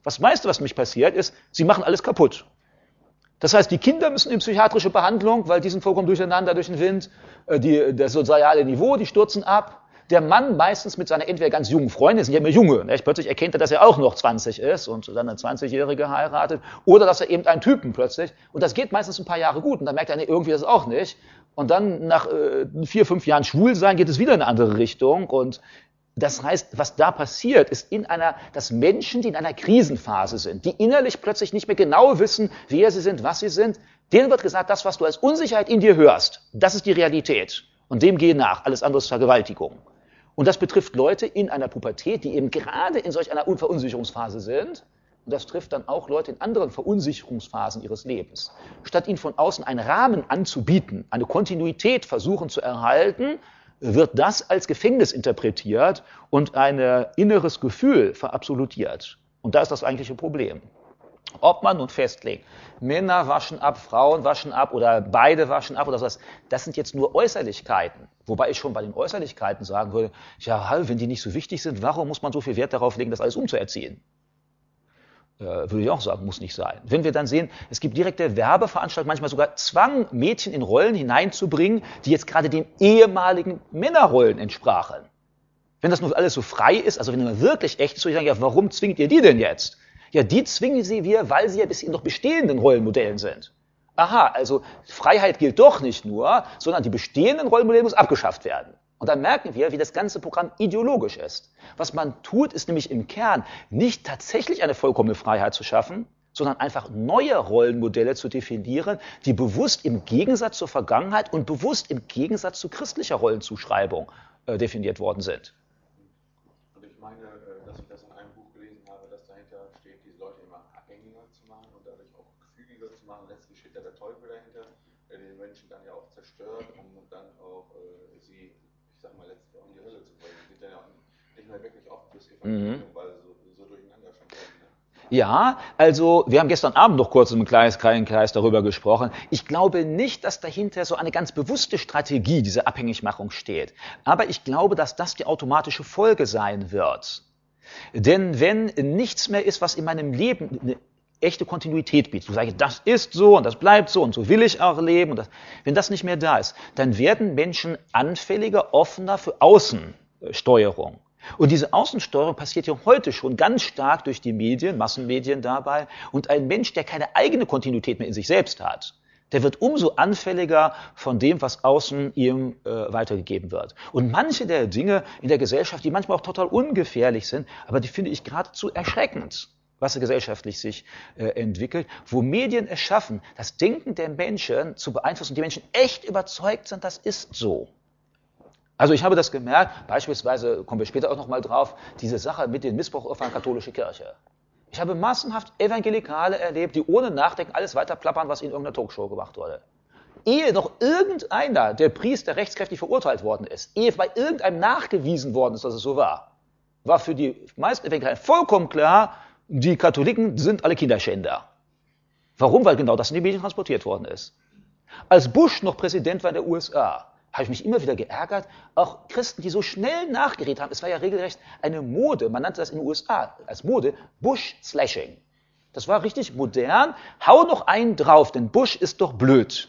Was meiste, was mich passiert, ist, sie machen alles kaputt. Das heißt, die Kinder müssen in psychiatrische Behandlung, weil die sind vollkommen durcheinander durch den Wind. Die, das soziale Niveau, die stürzen ab. Der Mann meistens mit seiner entweder ganz jungen Freundin, sind ja immer Junge, ne? Plötzlich erkennt er, dass er auch noch zwanzig ist und dann eine zwanzigjährige heiratet. Oder dass er eben einen Typen plötzlich, und das geht meistens ein paar Jahre gut und dann merkt er, nee, irgendwie das auch nicht. Und dann nach äh, vier, fünf Jahren schwul sein, geht es wieder in eine andere Richtung. Und das heißt, was da passiert, ist in einer, dass Menschen, die in einer Krisenphase sind, die innerlich plötzlich nicht mehr genau wissen, wer sie sind, was sie sind, denen wird gesagt, das, was du als Unsicherheit in dir hörst, das ist die Realität. Und dem geh nach, alles andere ist Vergewaltigung. Und das betrifft Leute in einer Pubertät, die eben gerade in solch einer Verunsicherungsphase sind. Und das trifft dann auch Leute in anderen Verunsicherungsphasen ihres Lebens. Statt ihnen von außen einen Rahmen anzubieten, eine Kontinuität versuchen zu erhalten, wird das als Gefängnis interpretiert und ein inneres Gefühl verabsolutiert. Und da ist das eigentliche Problem. Ob man nun festlegt, Männer waschen ab, Frauen waschen ab oder beide waschen ab oder sowas, das sind jetzt nur Äußerlichkeiten. Wobei ich schon bei den Äußerlichkeiten sagen würde, ja, wenn die nicht so wichtig sind, warum muss man so viel Wert darauf legen, das alles umzuerziehen? Äh, würde ich auch sagen, muss nicht sein. Wenn wir dann sehen, es gibt direkte Werbeveranstaltungen, manchmal sogar Zwang, Mädchen in Rollen hineinzubringen, die jetzt gerade den ehemaligen Männerrollen entsprachen. Wenn das nur alles so frei ist, also wenn man wirklich echt ist, so ich sage, ja, warum zwingt ihr die denn jetzt? Ja, die zwingen sie wir, weil sie ja bis in noch bestehenden Rollenmodellen sind. Aha, also Freiheit gilt doch nicht nur, sondern die bestehenden Rollenmodelle müssen abgeschafft werden. Und dann merken wir, wie das ganze Programm ideologisch ist. Was man tut, ist nämlich im Kern nicht tatsächlich eine vollkommene Freiheit zu schaffen, sondern einfach neue Rollenmodelle zu definieren, die bewusst im Gegensatz zur Vergangenheit und bewusst im Gegensatz zu christlicher Rollenzuschreibung äh, definiert worden sind. Und ich meine, dass ich das in einem Buch gelesen habe, dass dahinter steht, diese Leute immer abhängiger zu machen und dadurch auch gefügiger zu machen. Letztlich steht da der Teufel dahinter, der den Menschen dann ja auch zerstört, um dann auch äh, sie, ich sag mal, letztlich auch in die Hölle zu bringen. Die sind dann ja auch nicht mehr wirklich oft fürs Evangelium, mhm. weil so, so durcheinander schon kommen. Ne? Ja, also wir haben gestern Abend noch kurz im kleinen Kreis darüber gesprochen. Ich glaube nicht, dass dahinter so eine ganz bewusste Strategie, diese Abhängigmachung steht. Aber ich glaube, dass das die automatische Folge sein wird. Denn wenn nichts mehr ist, was in meinem Leben eine echte Kontinuität bietet, du sagst, das ist so und das bleibt so und so will ich auch leben, und das, wenn das nicht mehr da ist, dann werden Menschen anfälliger, offener für Außensteuerung. Und diese Außensteuerung passiert ja heute schon ganz stark durch die Medien, Massenmedien dabei. Und ein Mensch, der keine eigene Kontinuität mehr in sich selbst hat, der wird umso anfälliger von dem, was außen ihm äh, weitergegeben wird. Und manche der Dinge in der Gesellschaft, die manchmal auch total ungefährlich sind, aber die finde ich geradezu erschreckend, was gesellschaftlich sich äh, entwickelt, wo Medien es schaffen, das Denken der Menschen zu beeinflussen, die Menschen echt überzeugt sind, das ist so. Also ich habe das gemerkt, beispielsweise, kommen wir später auch noch mal drauf, diese Sache mit dem Missbrauchopfern katholische Kirche. Ich habe massenhaft Evangelikale erlebt, die ohne Nachdenken alles weiter plappern, was in irgendeiner Talkshow gemacht wurde. Ehe noch irgendeiner der Priester rechtskräftig verurteilt worden ist, ehe bei irgendeinem nachgewiesen worden ist, dass es so war, war für die meisten Evangelikalen vollkommen klar, die Katholiken sind alle Kinderschänder. Warum? Weil genau das in die Medien transportiert worden ist. Als Bush noch Präsident war in der U S A, habe ich mich immer wieder geärgert, auch Christen, die so schnell nachgeredet haben. Es war ja regelrecht eine Mode, man nannte das in den U S A als Mode Bush-Slashing. Das war richtig modern, hau noch einen drauf, denn Bush ist doch blöd.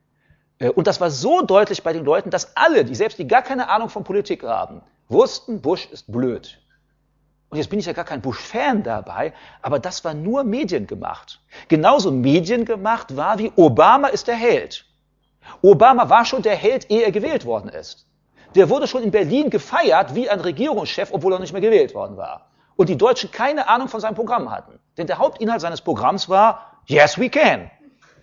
Und das war so deutlich bei den Leuten, dass alle, die selbst die gar keine Ahnung von Politik haben, wussten, Bush ist blöd. Und jetzt bin ich ja gar kein Bush-Fan dabei, aber das war nur mediengemacht. Genauso mediengemacht war wie Obama ist der Held. Obama war schon der Held, ehe er gewählt worden ist. Der wurde schon in Berlin gefeiert wie ein Regierungschef, obwohl er nicht mehr gewählt worden war. Und die Deutschen keine Ahnung von seinem Programm hatten. Denn der Hauptinhalt seines Programms war, yes we can.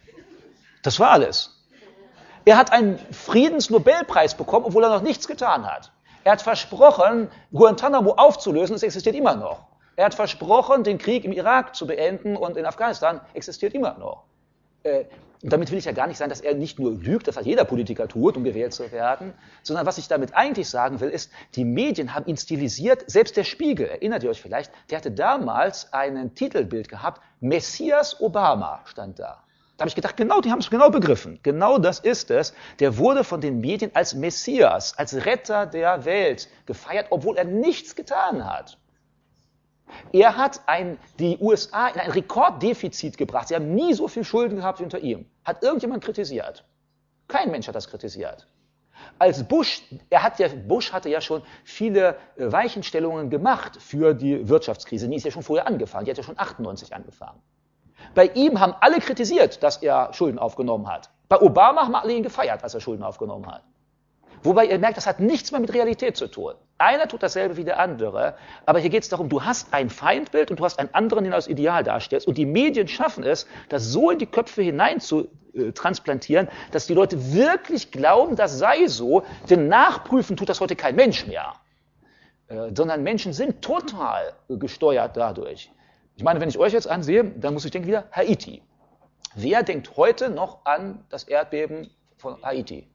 Das war alles. Er hat einen Friedensnobelpreis bekommen, obwohl er noch nichts getan hat. Er hat versprochen, Guantanamo aufzulösen, es existiert immer noch. Er hat versprochen, den Krieg im Irak zu beenden und in Afghanistan existiert immer noch. Äh, Und damit will ich ja gar nicht sagen, dass er nicht nur lügt, das hat jeder Politiker tut, um gewählt zu werden, sondern was ich damit eigentlich sagen will, ist, die Medien haben ihn stilisiert, selbst der Spiegel, erinnert ihr euch vielleicht, der hatte damals ein Titelbild gehabt, Messias Obama stand da. Da habe ich gedacht, genau, die haben es genau begriffen, genau das ist es. Der wurde von den Medien als Messias, als Retter der Welt gefeiert, obwohl er nichts getan hat. Er hat ein, die U S A in ein Rekorddefizit gebracht. Sie haben nie so viel Schulden gehabt wie unter ihm. Hat irgendjemand kritisiert? Kein Mensch hat das kritisiert. Als Bush, er hat ja, Bush hatte ja schon viele Weichenstellungen gemacht für die Wirtschaftskrise. Die ist ja schon vorher angefangen. Die hat ja schon achtundneunzig angefangen. Bei ihm haben alle kritisiert, dass er Schulden aufgenommen hat. Bei Obama haben alle ihn gefeiert, als er Schulden aufgenommen hat. Wobei ihr merkt, das hat nichts mehr mit Realität zu tun. Einer tut dasselbe wie der andere, aber hier geht es darum, du hast ein Feindbild und du hast einen anderen, den du als Ideal darstellst. Und die Medien schaffen es, das so in die Köpfe hinein zu äh, transplantieren, dass die Leute wirklich glauben, das sei so, denn nachprüfen tut das heute kein Mensch mehr. Äh, sondern Menschen sind total äh, gesteuert dadurch. Ich meine, wenn ich euch jetzt ansehe, dann muss ich denken wieder Haiti. Wer denkt heute noch an das Erdbeben von Haiti?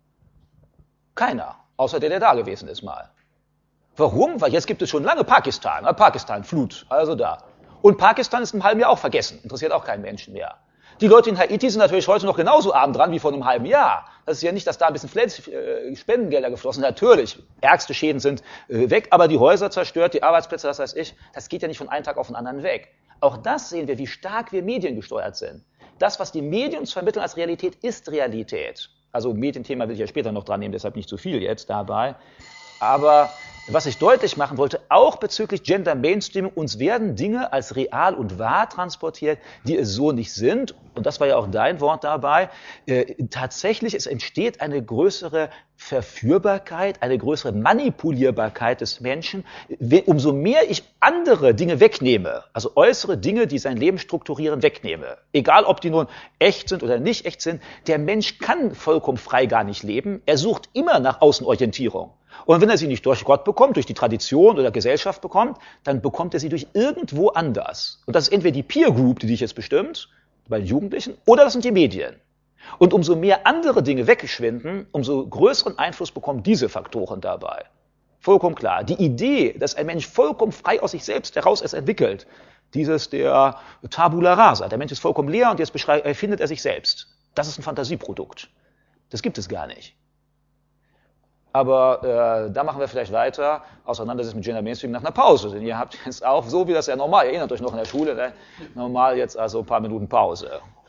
Keiner, außer der, der da gewesen ist mal. Warum? Weil jetzt gibt es schon lange Pakistan, äh, Pakistan, Flut, also da. Und Pakistan ist im halben Jahr auch vergessen, interessiert auch keinen Menschen mehr. Die Leute in Haiti sind natürlich heute noch genauso arm dran wie vor einem halben Jahr. Das ist ja nicht, dass da ein bisschen Flens, äh, Spendengelder geflossen sind. Natürlich, ärgste Schäden sind äh, weg, aber die Häuser zerstört, die Arbeitsplätze, das weiß ich, das geht ja nicht von einem Tag auf den anderen weg. Auch das sehen wir, wie stark wir mediengesteuert sind. Das, was die Medien uns vermitteln als Realität, ist Realität. Also Medienthema will ich ja später noch dran nehmen, deshalb nicht zu viel jetzt dabei. Aber was ich deutlich machen wollte, auch bezüglich Gender Mainstreaming, uns werden Dinge als real und wahr transportiert, die es so nicht sind. Und das war ja auch dein Wort dabei. Äh, tatsächlich, es entsteht eine größere Verführbarkeit, eine größere Manipulierbarkeit des Menschen. Umso mehr ich andere Dinge wegnehme, also äußere Dinge, die sein Leben strukturieren, wegnehme, egal ob die nun echt sind oder nicht echt sind, der Mensch kann vollkommen frei gar nicht leben. Er sucht immer nach Außenorientierung. Und wenn er sie nicht durch Gott bekommt, durch die Tradition oder Gesellschaft bekommt, dann bekommt er sie durch irgendwo anders. Und das ist entweder die Peer Group, die dich jetzt bestimmt, bei den Jugendlichen, oder das sind die Medien. Und umso mehr andere Dinge weggeschwinden, umso größeren Einfluss bekommen diese Faktoren dabei. Vollkommen klar. Die Idee, dass ein Mensch vollkommen frei aus sich selbst heraus es entwickelt, dieses der Tabula rasa, der Mensch ist vollkommen leer und jetzt erfindet er sich selbst. Das ist ein Fantasieprodukt. Das gibt es gar nicht. Aber äh, da machen wir vielleicht weiter, Auseinandersetzung mit Gender Mainstream nach einer Pause. Denn ihr habt jetzt auch, so wie das ja normal, ihr erinnert euch noch in der Schule, ne? Normal jetzt also ein paar Minuten Pause.